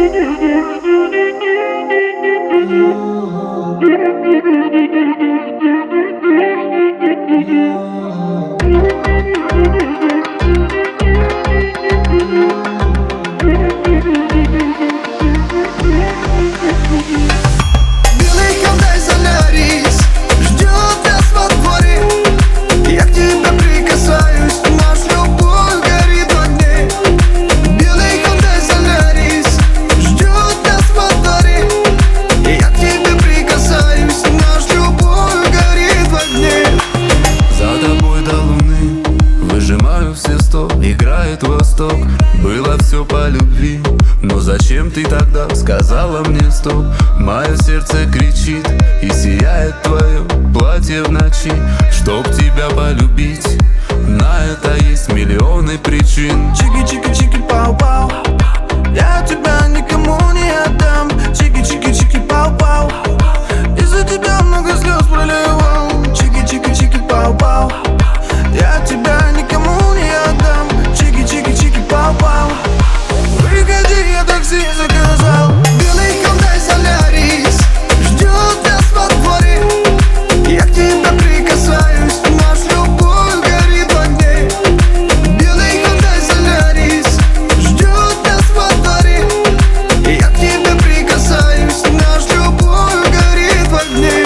Играет восток, было все по любви. Но зачем ты тогда сказала мне стоп? Мое сердце кричит и сияет твое платье в ночи. Чтоб тебя полюбить, на это есть миллионы причин. Чики-чики-чики-пау-пау, я тебя никому не отдам. Чики-чики-чики-пау-пау, из-за тебя много слез проливал. Чики-чики-чики-пау-пау, я тебя никому не отдам. Чики-чики-чики-пау-пау, выходи, я такси заказал. Белый Hyundai Solaris ждет нас во дворе. Я к тебе прикасаюсь, наша любовь горит в огне. Белый Hyundai Solaris ждет нас во дворе. Я к тебе прикасаюсь, наша любовь горит в огне.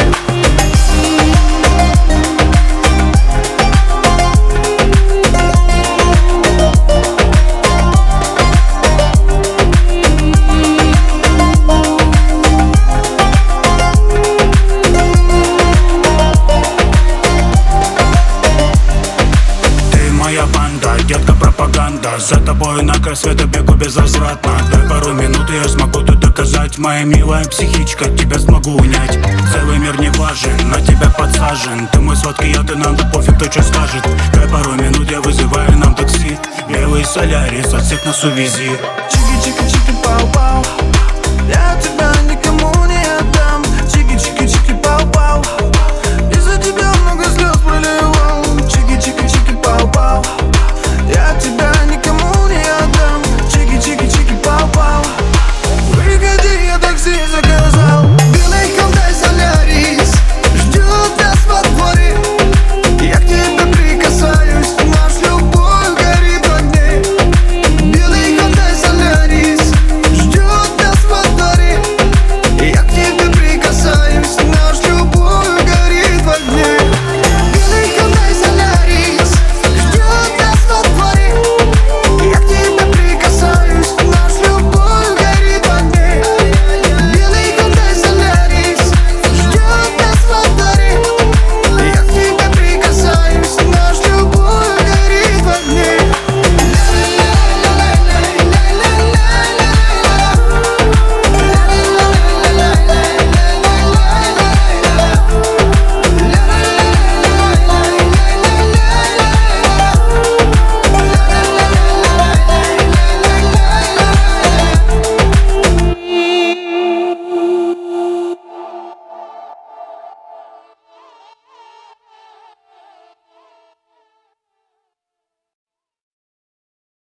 Детка, пропаганда, за тобой на край света бегу безвозвратно. Дай пару минут, и я смогу тут доказать. Моя милая психичка, тебя смогу унять. Целый мир не важен, на тебя подсажен. Ты мой сладкий яд, и нам да пофиг, кто что скажет. Дай пару минут, я вызываю нам такси. Белый Солярис, от всех нас увези. Чики-чики-чики.